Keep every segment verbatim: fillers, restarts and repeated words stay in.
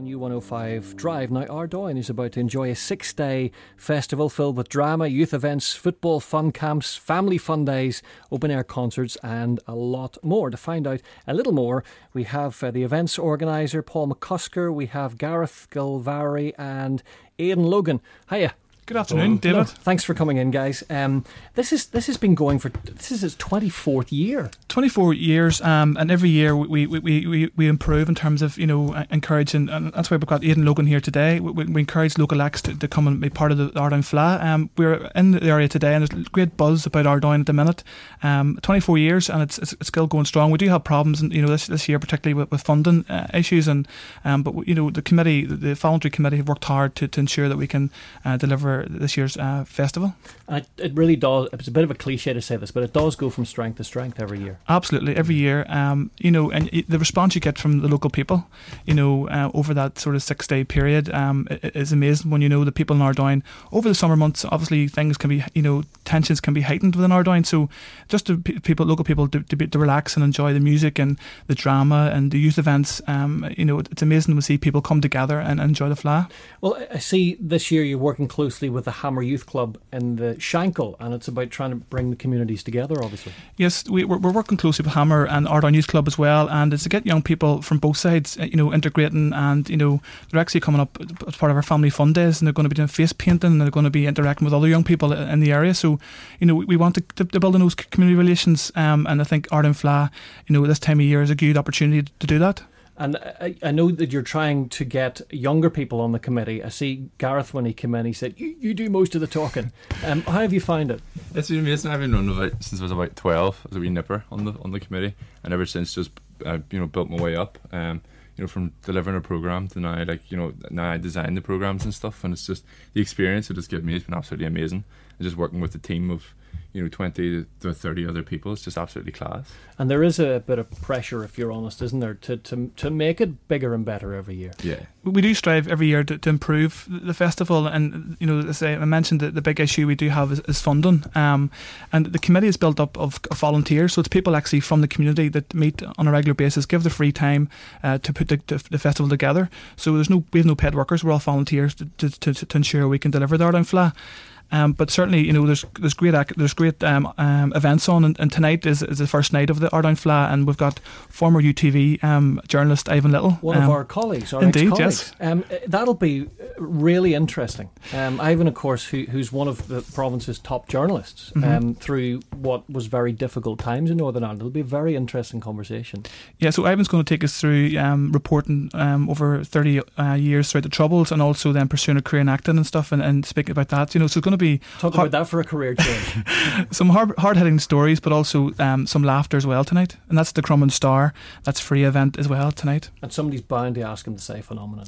on U one oh five Drive. Now, Ardoyne is about to enjoy a six-day festival filled with drama, youth events, football fun camps, family fun days, open-air concerts and a lot more. To find out a little more, we have uh, the events organiser, Paul McCusker, we have Gareth Gilvary and Aidan Logan. Hiya. Good afternoon, David. Hello. Thanks for coming in, guys. Um, this is this has been going for this is its twenty-fourth year. twenty-four years, um, and every year we, we, we, we, we improve in terms of you know encouraging, and that's why we've got Aidan Logan here today. We, we encourage local acts to, to come and be part of the Ardoyne Fleadh. Um, we're in the area today, and there's great buzz about Ardoyne at the minute. Um, twenty-four years, and it's, it's it's still going strong. We do have problems, and you know this this year particularly with, with funding uh, issues, and um, but you know the committee, the, the voluntary committee, have worked hard to, to ensure that we can uh, deliver this year's uh, festival. And it, it really does. It's a bit of a cliche to say this, but it does go from strength to strength every year. Absolutely, every year. Um, you know, and the response you get from the local people, you know, uh, over that sort of six-day period, um, is amazing. When you know the people in Ardoyne over the summer months, obviously things can be, you know, tensions can be heightened within Ardoyne. So just to people, local people, to, to, be, to relax and enjoy the music and the drama and the youth events. Um, you know, it's amazing to see people come together and enjoy the Fleadh. Well, I see this year you're working closely with the Hammer Youth Club in the Shankill, and it's about trying to bring the communities together, obviously. Yes, we, we're, we're working closely with Hammer and Ardoyne Youth Club as well, and it's to get young people from both sides, you know, integrating, and you know, they're actually coming up as part of our family fun days, and they're going to be doing face painting, and they're going to be interacting with other young people in the area. So, you know, we, we want to, to, to build on those community relations, um, and I think Ardoyne Fleadh, you know, this time of year is a good opportunity to do that. And I, I know that you're trying to get younger people on the committee. I see Gareth, when he came in, he said, you, you do most of the talking. Um, how have you found it? It's been amazing. I've been running it since I was about twelve as a wee nipper on the on the committee, and ever since just uh, you know built my way up. Um, you know, from delivering a programme to now, like you know, now I design the programmes and stuff, and it's just the experience it has given me has been absolutely amazing. And just working with a team of, you know, twenty to thirty other people, it's just absolutely class. And there is a bit of pressure, if you're honest, isn't there, to to, to make it bigger and better every year? Yeah. We do strive every year to, to improve the festival, and, you know, as I mentioned, the, the big issue we do have is, is funding. Um, and the committee is built up of, of volunteers, so it's people actually from the community that meet on a regular basis, give the free time uh, to put the, the, the festival together. So there's no we have no paid workers, we're all volunteers to, to, to, to ensure we can deliver the Ardoyne Fleadh. Um, but certainly, you know, there's there's great there's great um, um, events on, and, and tonight is, is the first night of the Ardoyne Fleadh, and we've got former U T V um, journalist Ivan Little, one um, of our colleagues, our indeed, ex-colleagues. Yes. Um, that'll be really interesting. Um, Ivan, of course, who, who's one of the province's top journalists, mm-hmm. um, through what was very difficult times in Northern Ireland. It'll be a very interesting conversation. Yeah, so Ivan's going to take us through um, reporting um, over thirty uh, years throughout the Troubles, and also then pursuing a career in acting and stuff, and, and speaking about that. You know, so it's going to be talk hard- about that for a career change. Some hard, hard-hitting stories, but also um, some laughter as well tonight, and that's the Crumlin Star. That's a free event as well tonight. And somebody's bound to ask him to say phenomenon.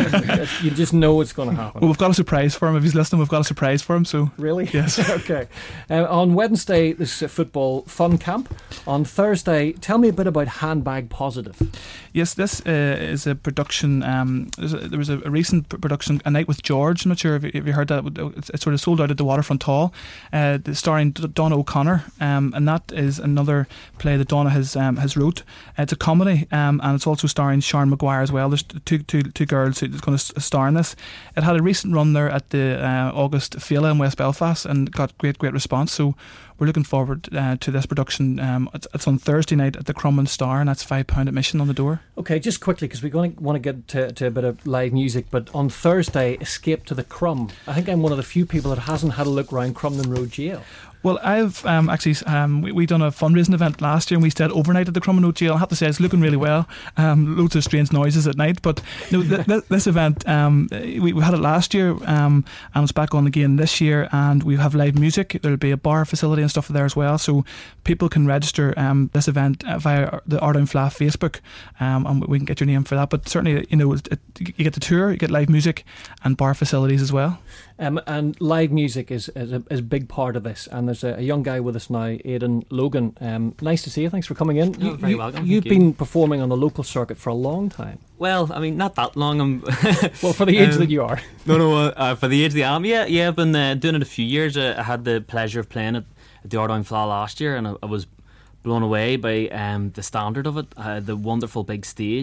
You just know it's going to happen. Well, we've got a surprise for him. If he's listening, we've got a surprise for him. So really, yes. Okay. Uh, on Wednesday, this uh, football fun camp. On Thursday, tell me a bit about Handbag Positive. Yes, this uh, is a production. Um, a, there was a, a recent production, A Night with George. I'm not sure if you, if you heard that. It's, it's sort of sold out at the Waterfront Hall, uh, starring Donna O'Connor, um, and that is another play that Donna has um, has wrote. It's a comedy, um, and it's also starring Sharon Maguire as well. There's two two two girls who's going to star in this. It had a recent run there at the uh, August Fela in West Belfast and got great great response. So we're looking forward uh, to this production. Um, it's, it's on Thursday night at the Crumlin Star, and that's five pound admission on the door. Okay, just quickly, because we're going to want to get to, to a bit of live music, but on Thursday, Escape to the Crumb. I think I'm one of the few people that hasn't had a look around Crumlin Road Jail. Well, I've um, actually um, we we done a fundraising event last year, and we stayed overnight at the Crumlin Road Jail. I have to say, it's looking really well. Um, loads of strange noises at night, but you know, th- th- this event um, we, we had it last year, um, and it's back on again this year. And we have live music. There'll be a bar facility and stuff there as well, so people can register um, this event via the Ardoyne Fleadh Facebook, um, and we can get your name for that. But certainly, you know, it, it, you get the tour, you get live music, and bar facilities as well. Um, and live music is, is, a, is a big part of this, and there's a, a young guy with us now, Aidan Logan. Um, nice to see you, thanks for coming in. Oh, you, very you, welcome. You've Thank been you. performing on the local circuit for a long time. Well, I mean, not that long. I'm well, for the age um, that you are. No, no, uh, for the age that I am, yeah, yeah, I've been uh, doing it a few years. Uh, I had the pleasure of playing it at the Ardoyne Fleadh last year, and I, I was blown away by um, the standard of it, uh, the wonderful big stage,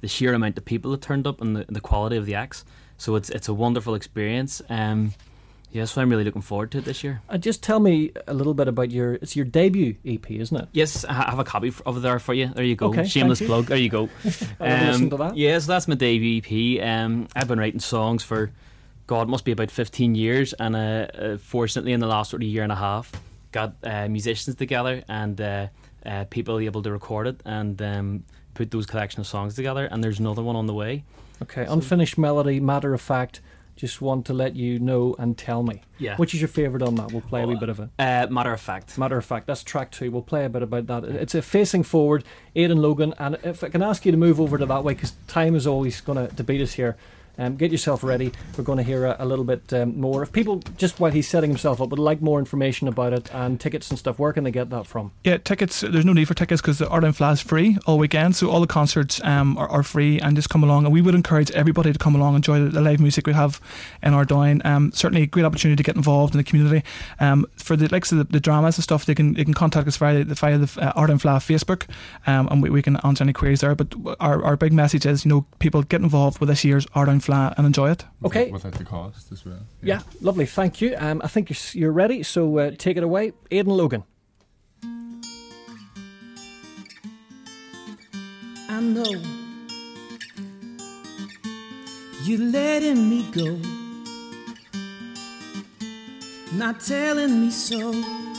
the sheer amount of people that turned up and the, the quality of the acts. So it's it's a wonderful experience. Um, yeah, so I'm really looking forward to it this year. Uh, just tell me a little bit about your, it's your debut E P, isn't it? Yes, I have a copy of there for you. There you go. Okay, Shameless thank you. plug. There you go. I'll listen to that. Yes, that's my debut E P. Um, I've been writing songs for, God, must be about fifteen years, and uh, uh, fortunately in the last sort of year and a half, got uh, musicians together and uh, uh, people able to record it and um, put those collection of songs together, and there's another one on the way. Okay, Unfinished Melody, Matter of Fact, just want to let you know and tell me. Yeah. Which is your favourite on that? We'll play a wee bit of it. Uh, matter of fact. Matter of Fact, that's track two. We'll play a bit about that. It's a Facing Forward, Aidan Logan, and if I can ask you to move over to that way, because time is always going to beat us here. Um, get yourself ready. We're going to hear a, a little bit um, more. If people, just while he's setting himself up, would like more information about it and tickets and stuff, where can they get that from? Yeah, tickets, there's no need for tickets because the Ardoin Fleadh is free all weekend, so all the concerts um, are, are free, and just come along. And we would encourage everybody to come along and enjoy the, the live music we have in Ardoin. Um, certainly a great opportunity to get involved in the community. Um, for the likes of the, the dramas and stuff, they can they can contact us via the, via the uh, Ardoin Fleadh Facebook, um, and we, we can answer any queries there. But our, our big message is, you know, people get involved with this year's Ardoin Fleadh and enjoy it. Okay. Without the cost as well. Yeah, lovely, thank you. Um, I think you're, you're ready, so uh, take it away. Aidan Logan. I know you're letting me go, not telling me so.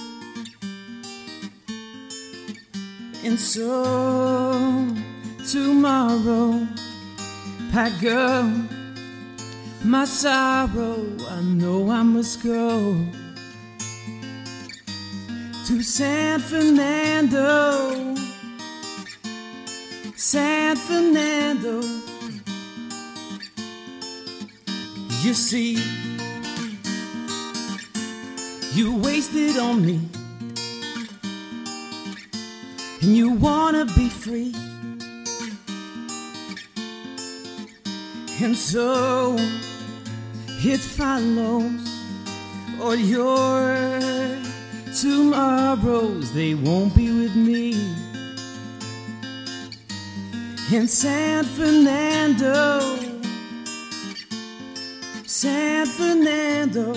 And so tomorrow, pack up my sorrow, I know I must go to San Fernando, San Fernando. You see, you wasted on me, and you wanna be free. And so it follows all your tomorrows, they won't be with me. In San Fernando, San Fernando.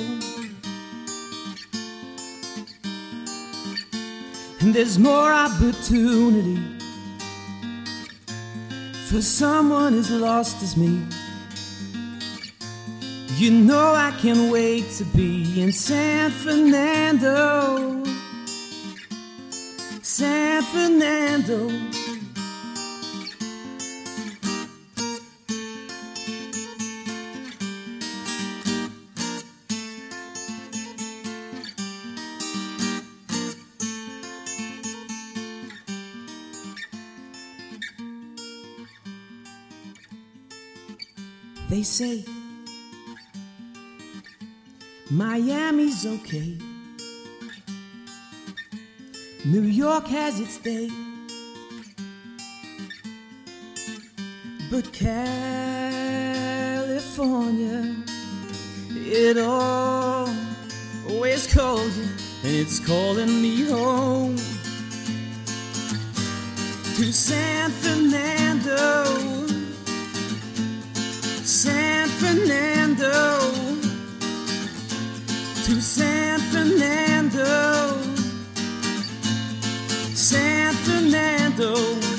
And there's more opportunity for someone as lost as me. You know I can't wait to be in San Fernando, San Fernando. They say Miami's okay, New York has its day, but California, it always calls you, and it's calling me home to San Fernando, San Fernando, to San Fernando, San Fernando,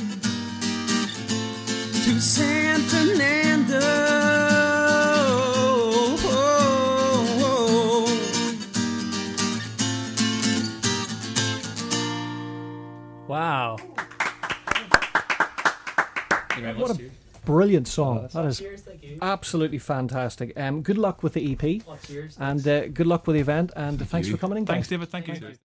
to San Fernando. Wow. What a brilliant song. That is absolutely fantastic. Um, good luck with the E P, and uh, good luck with the event, and thanks for coming in, guys. Thanks, David. Thank you.